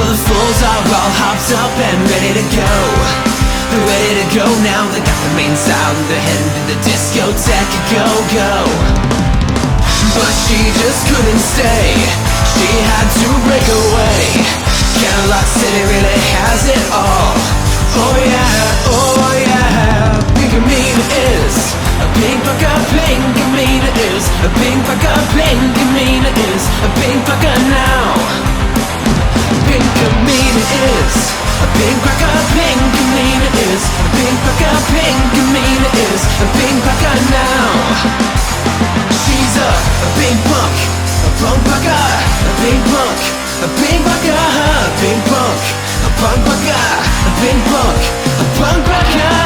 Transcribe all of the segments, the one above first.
Well, the fools are all hopped up and ready to go. They're ready to go now, they got the main sound. They're heading to the discotheque, go, go. But she just couldn't stay, she had to break away. Cadillac City really has it all. Oh yeah, oh yeah. Pinkamena is a pink fucker, Pinkamena is a pink fucker, Pinkamena is a pink fucker now. Pinkamena is a pink fucker, Pinkamena is a pink fucker, Pinkamena is a pink fucker now. She's a pink punk, a punk fucker, a pink punk, a pink fucker, a pink punk, a punk fucker, a pink punk, a punk fucker.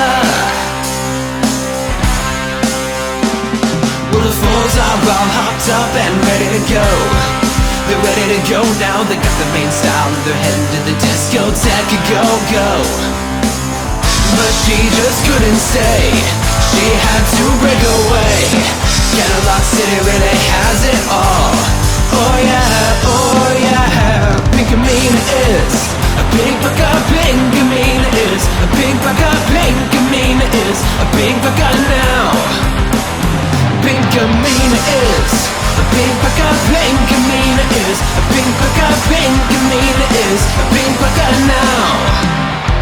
Well, the fools are all hopped up and ready to go. They're ready to go now, they got the main style. They're heading to the discotheque, go, go. But she just couldn't stay, she had to break away. Cadillac City really has it all. Oh yeah, oh yeah. Pinkamena is a pink fucker, Pinkamena is a pink fucker, Pinkamena is a pink fucker now. Pinkamena is a pink fucker, Pinkamena is a pink fucker, Pinkamena is a pink fucker now.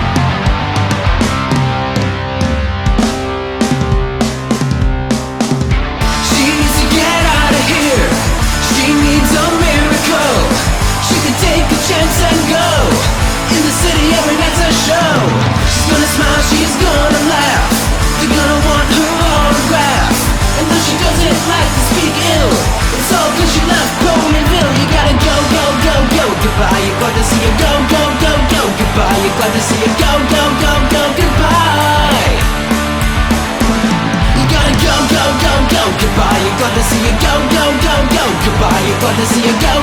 She needs a miracle. She can take a chance and go. In the city every night's a show. She's gonna smile, she's gonna laugh. They're gonna want her autograph. And though she doesn't like to speak ill, it's all cause she left Bowmanville. You gotta go, go, go, go. Goodbye, you're glad to see you go, go, go, go. Goodbye, you're glad to see you go, go, go, go. Goodbye. You gotta go, go, go, go. Goodbye, you're glad to see you go, go, go, go. Goodbye, you're glad to see you go,